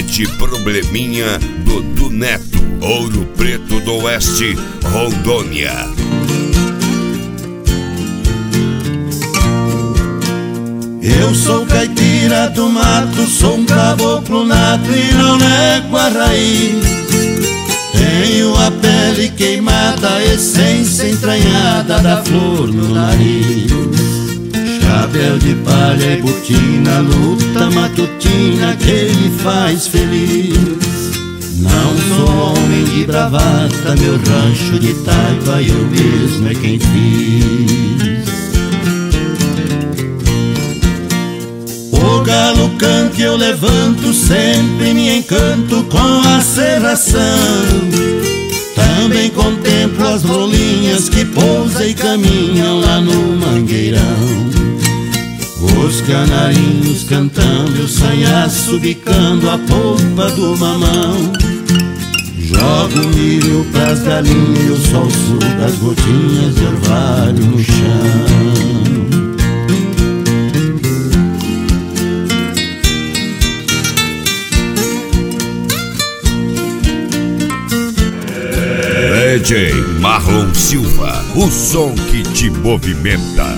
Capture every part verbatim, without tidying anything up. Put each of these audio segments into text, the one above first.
Monte Probleminha do Du Neto, Ouro Preto do Oeste, Rondônia. Eu sou caipira do mato, sou um caboclo nato e não nego a raiz. Tenho a pele queimada, a essência entranhada da flor no nariz. Chapéu de palha e botina, luta matutina que me faz feliz. Não sou homem de bravata, meu rancho de taipa eu mesmo é quem fiz. O galo canta e eu levanto, sempre me encanto com a serração. Também contemplo as rolinhas que pousam e caminham lá no mangueirão. Os canarinhos cantando, o sanhaço bicando a polpa do mamão. Jogo milho pras galinhas e o sol suga as gotinhas de orvalho no chão. D J Marlon Silva, o som que te movimenta.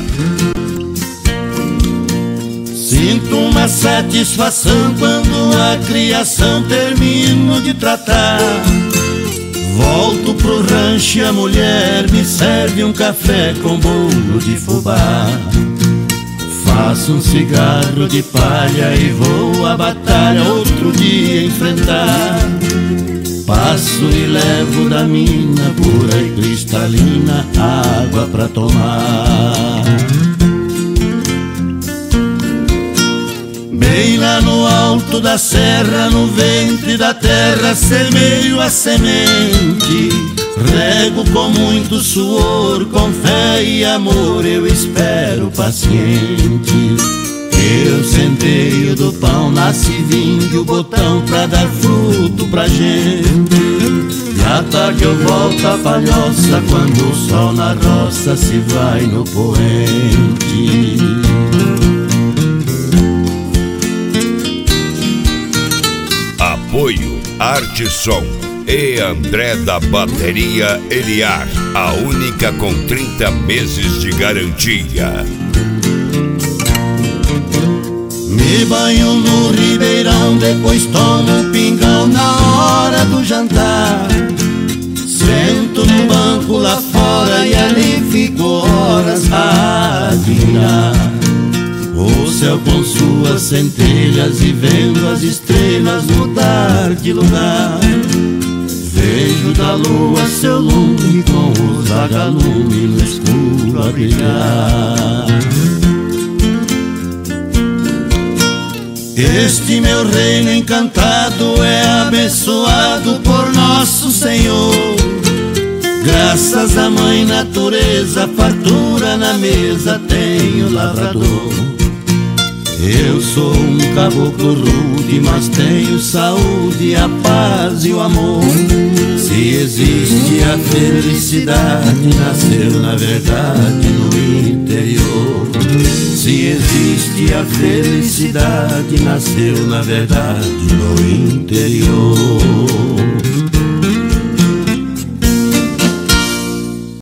Sinto uma satisfação quando a criação termino de tratar. Volto pro rancho e a mulher me serve um café com bolo de fubá. Faço um cigarro de palha e vou à batalha outro dia enfrentar. Passo e levo da mina pura e cristalina água pra tomar. Bem lá no alto da serra, no ventre da terra, semeio a semente. Rego com muito suor, com fé e amor, eu espero paciente. Eu centeio do pão, nasce vingue o botão pra dar fruto pra gente. E à tarde eu volto a palhoça, quando o sol na roça se vai no poente. Apoio Arte Som e André da Bateria Eliar, a única com trinta meses de garantia. Me banho no ribeirão, depois tomo um pingão na hora do jantar. Sento no banco lá fora e ali fico horas a admirar o céu com suas centelhas e vendo as estrelas mudar de lugar. Vejo da lua seu lume com os vagalumes no escuro a brilhar. Este meu reino encantado é abençoado por nosso Senhor. Graças à mãe natureza, fartura na mesa tem o lavrador. Eu sou um caboclo rude, mas tenho saúde, a paz e o amor. Se existe a felicidade, nasceu na verdade no interior. Se existe a felicidade, nasceu na verdade no interior.